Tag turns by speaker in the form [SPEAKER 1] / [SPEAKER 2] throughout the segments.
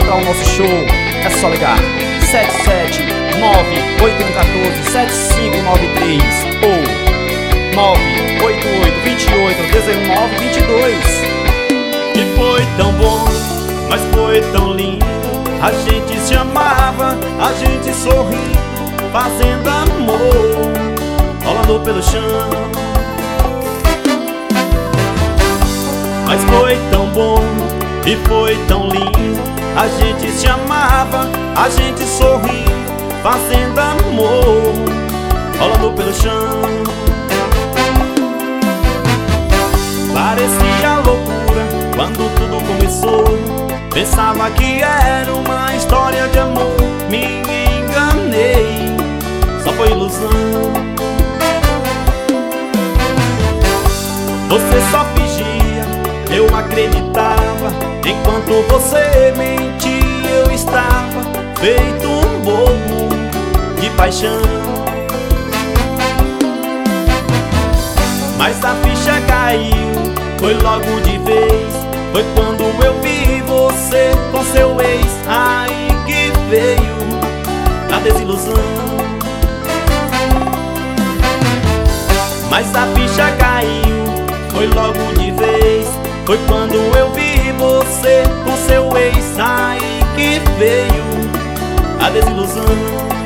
[SPEAKER 1] contratar o nosso show, é só ligar 77981147593 ou 988281922.
[SPEAKER 2] E foi tão bom, mas foi tão lindo. A gente se amava, a gente sorrindo, fazendo amor, rolando pelo chão. Mas foi tão bom e foi tão lindo. A gente se amava, a gente sorrindo, fazendo amor, rolando pelo chão. Parecia loucura quando tudo começou. Pensava que era uma história de amor. Me enganei, só foi ilusão. Você só fingia, eu acreditava. Enquanto você mentia, eu estava feito um bobo de paixão. Mas a ficha caiu, foi logo de vez. Foi quando eu vi você com seu ex. Aí que veio a desilusão. Mas a ficha caiu, foi logo de vez. Foi quando eu vi você com seu ex. Aí que veio a desilusão.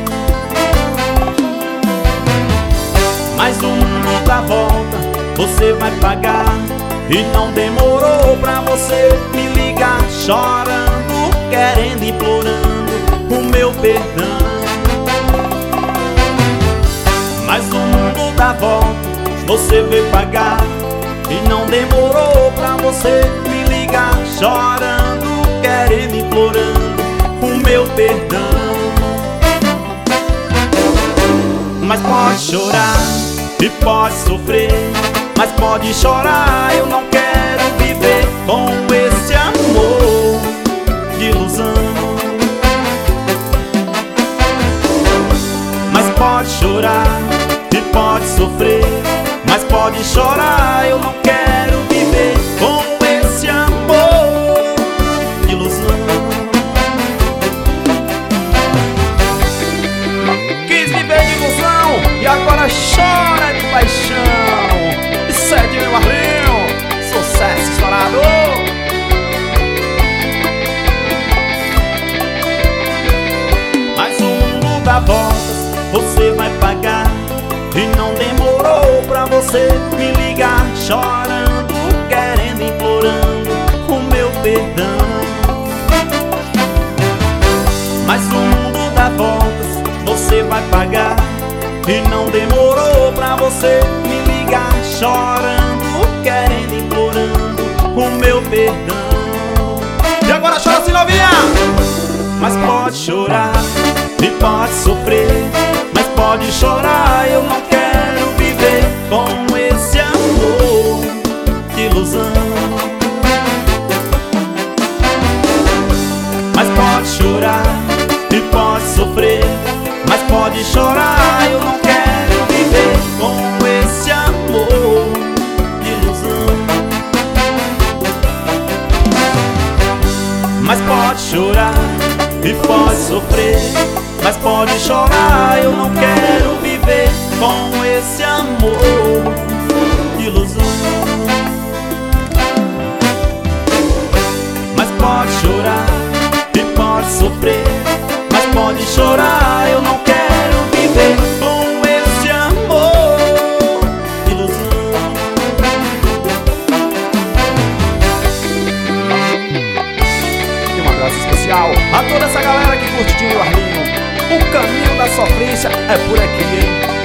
[SPEAKER 2] Mas o mundo dá volta, você vai pagar. E não demorou pra você me ligar, chorando, querendo, implorando o meu perdão. Mas o mundo dá volta, você veio pagar. E não demorou pra você me ligar, chorando, querendo, implorando o meu perdão. Mas pode chorar e pode sofrer, mas pode chorar, eu não quero viver com esse amor de ilusão. Mas pode chorar e pode sofrer, mas pode chorar, eu não quero viver com esse amor de ilusão. Quis viver de ilusão e agora chora de paixão. Sede meu Arlinho, sucesso estourado. Mas o mundo dá voltas, você vai pagar. E não demorou pra você me ligar, chorando, querendo, implorando o meu perdão. Mas o mundo dá voltas, você vai pagar. E não demorou pra você me ligar, chorando, querendo, implorando o meu perdão. E agora chora assim, novinha! Mas pode chorar e pode sofrer, mas pode chorar, eu não quero viver com esse amor de ilusão. Mas pode chorar e pode sofrer, mas pode chorar, eu não quero viver com esse amor de ilusão. Mas pode chorar e pode sofrer, mas pode chorar, eu não quero viver com esse amor de ilusão. Mas pode chorar e pode sofrer, mas pode chorar, eu não quero viver com esse amor de ilusão.
[SPEAKER 1] E um abraço especial a toda essa galera que curte o Arlinho. O caminho da sofrência é por aqui, hein?